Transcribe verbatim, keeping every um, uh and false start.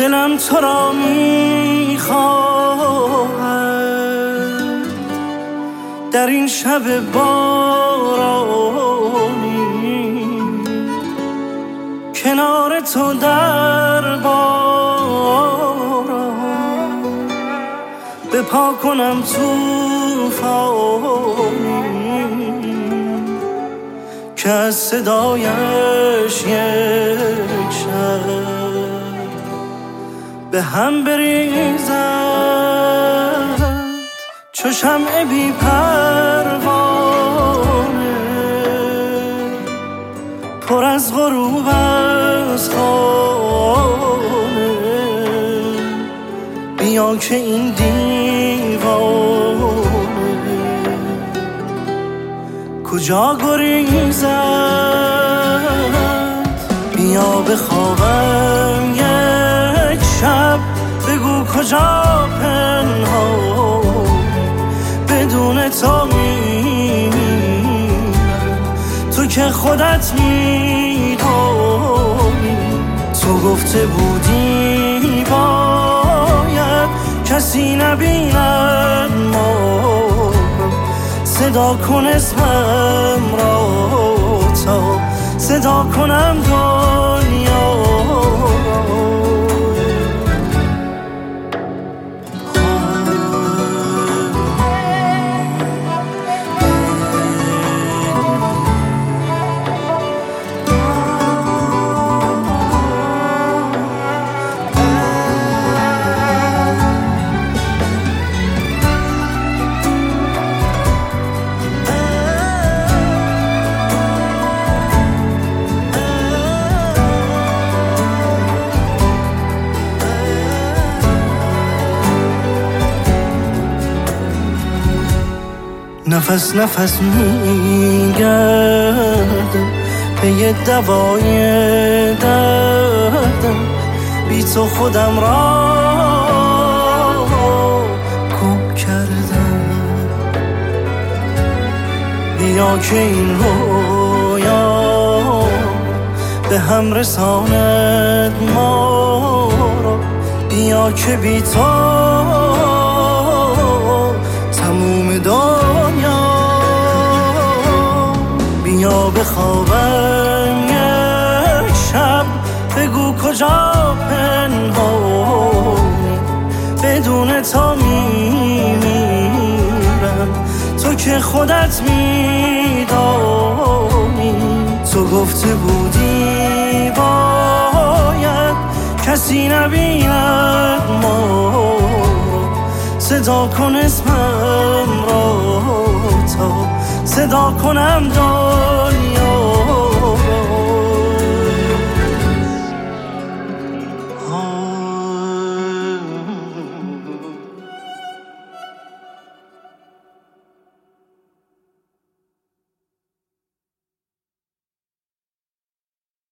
دلم تو را میخواهد در این شب بارانی، کنار تو در باران بپا کنم توفانی که از صدایش یک شب به هم بریزد چو شمع بی پروانه پر از غروب از خانه. بیا که این دیوانه کجا گریزد، بیا بخوابم یک شب، بگو کجا پنهان بدون تو میمیرم، تو که خودت میدانی. تو گفته بودی باید کسی نبیند ما، صدا کن اسمم را تا صدا کنم دنیا. نفس نفس میگردم پی دوای دردم، بی تو خودم را گم کردم. بیا که این رویا به هم رساند ما را، بیا که بی تو تموم دنیا. بیا بخوابم یک شب، بگو کجا پنهانی بدون تو میمیرم، تو که خودت میدانی. تو گفته بودی باید کسی نبیند ما، صدا کن اسمم را تا صدا کنم دنیا.